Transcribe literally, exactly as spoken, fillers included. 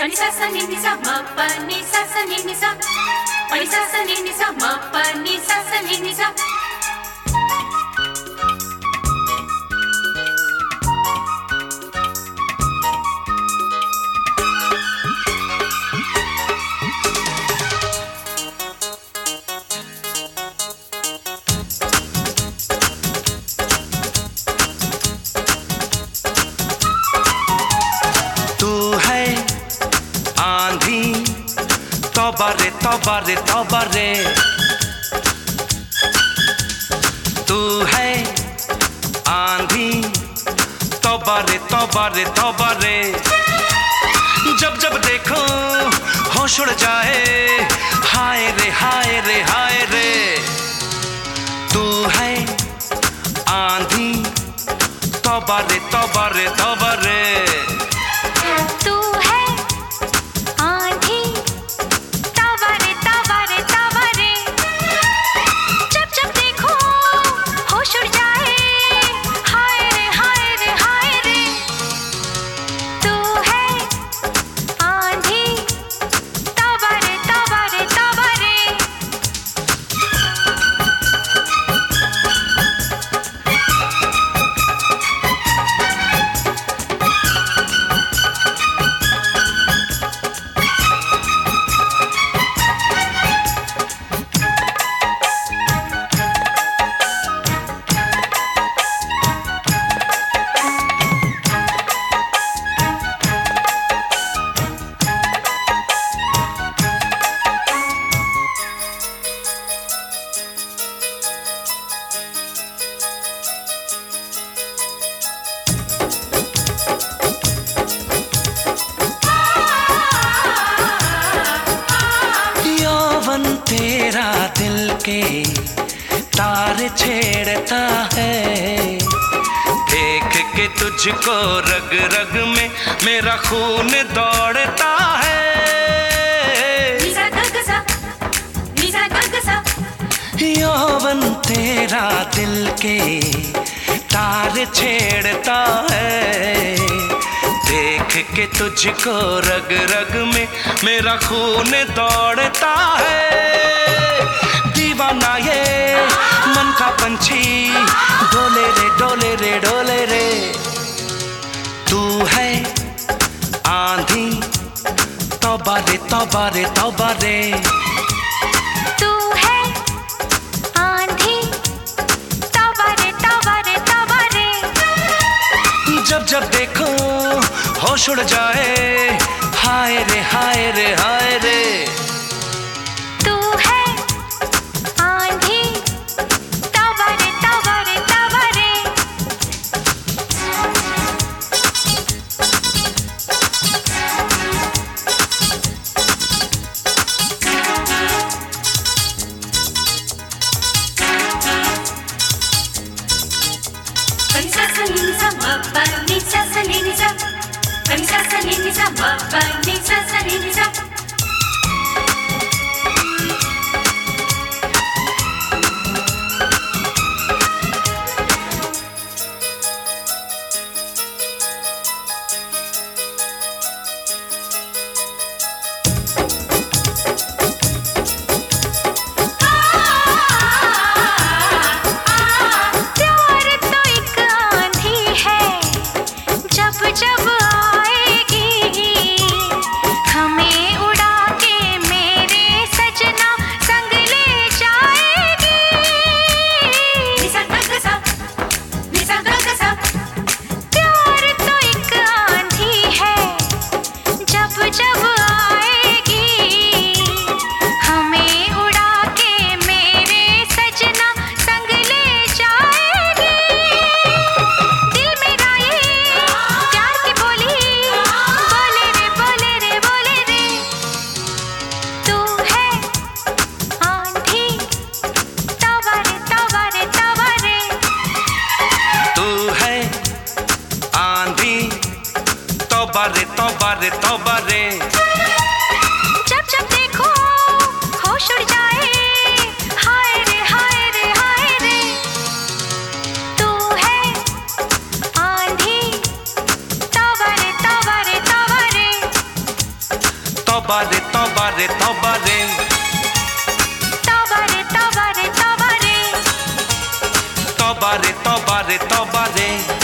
Pani sa sa ni ni sa ma pa ni sa sa ni ni sa. Pani sa sa ni ni sa ma pa ni sa sa ni ni sa. तौबा रे तौबा रे तौबा रे तू है आंधी तौबा रे तौबा रे तौबा रे जब जब देखो होश उड़ जाए हाय रे हाय रे हाय रे तू है आंधी तौबा रे तौबा रे तौबा रे तेरा दिल के तार छेड़ता है देख के तुझको रग रग में मेरा खून दौड़ता है यौवन तेरा दिल के तार छेड़ता है देख के तुझको रग रग में मेरा खून दौड़ता है दीवाना ये मन का पंछी डोले रे डोले रे डोले रे तू है आंधी तौबा रे तौबा रे तौबा रे तू है आंधी तौबा रे तौबा रे तौबा रे जब जब देखो होश उड़ जाए हाय रे हाय रे हाय रे तू है आंधी तौबा रे तौबा रे तौबा रे Pani sa sa ni ni sa ma pa ni sa sa ni ni sa. Pani sa sa ni ni sa ma pa ni sa sa ni ni sa. जब आएगी हमें उड़ा के मेरे सजना संग ले जाएगी Nisa gagasa, nisa gagasa. प्यार तो एक आंधी है जब जब आएगी हमें उड़ा के मेरे सजना संग ले जाएगी दिल मेरा ये प्यार की बोली बोले रे बोले रे बोले रे तू है आंधी तौबा रे तौबा रे तौबा रे तू है आंधी तौबा रे तौबा रे तौबा रे जब जब देखो होश उड़ जाए हाय रे हाय रे हाय रे तू है आंधी तौबा रे तौबा रे तौबा रे तौबा रे तौबा रे तौबा रे तौबा रे तौबा रे तौबा रे तौबा रे तौबा रे तौबा रे